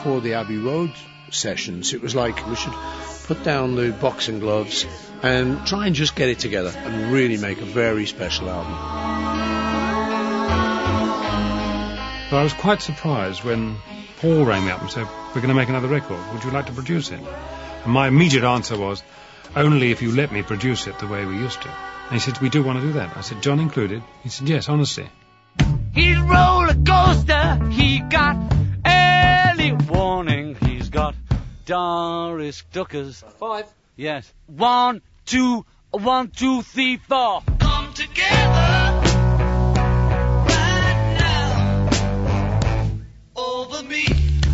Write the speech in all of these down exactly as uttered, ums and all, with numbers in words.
before the Abbey Road sessions, it was like we should put down the boxing gloves and try and just get it together and really make a very special album. Well, I was quite surprised when Paul rang me up and said, we're going to make another record, would you like to produce it? And my immediate answer was, only if you let me produce it the way we used to. And he said, we do want to do that. I said, John included? He said, yes, honestly. He's roller coaster, he got early warning, he's got Doris Duckers. Five. Yes. One, two, one, two, three, four. Come together right now over me.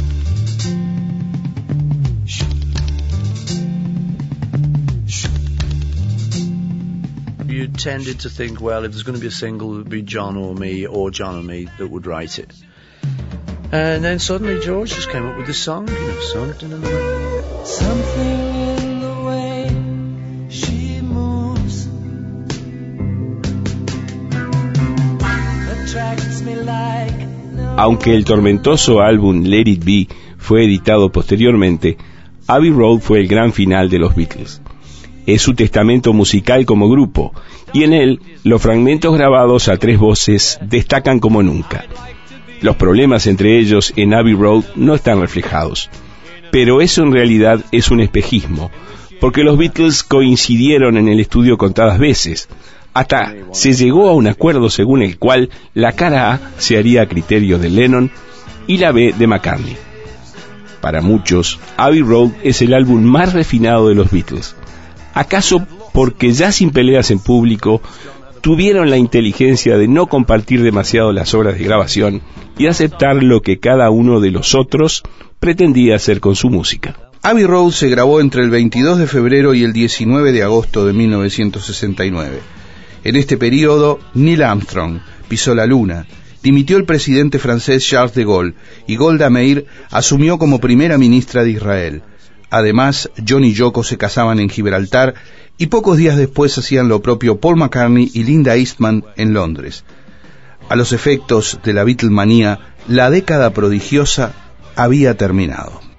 You tended to think, well, if there's going to be a single, it would be John or me, or John or me that would write it. And then suddenly George just came up with this song, you know, something in the way. Something in the way she moves attracts me like no. Aunque el tormentoso álbum Let It Be fue editado posteriormente, Abbey Road fue el gran final de los Beatles. Es su testamento musical como grupo, y en él los fragmentos grabados a tres voces destacan como nunca. Los problemas entre ellos en Abbey Road no están reflejados, pero eso en realidad es un espejismo, porque los Beatles coincidieron en el estudio contadas veces, hasta se llegó a un acuerdo según el cual la cara A se haría a criterio de Lennon y la B de McCartney. Para muchos, Abbey Road es el álbum más refinado de los Beatles, acaso porque ya sin peleas en público tuvieron la inteligencia de no compartir demasiado las obras de grabación y aceptar lo que cada uno de los otros pretendía hacer con su música. Abbey Road se grabó entre el veintidós de febrero y el diecinueve de agosto de mil novecientos sesenta y nueve. En este periodo, Neil Armstrong pisó la luna, dimitió el presidente francés Charles de Gaulle y Golda Meir asumió como primera ministra de Israel. Además, John y Yoko se casaban en Gibraltar y pocos días después hacían lo propio Paul McCartney y Linda Eastman en Londres. A los efectos de la Beatlemanía, la década prodigiosa había terminado.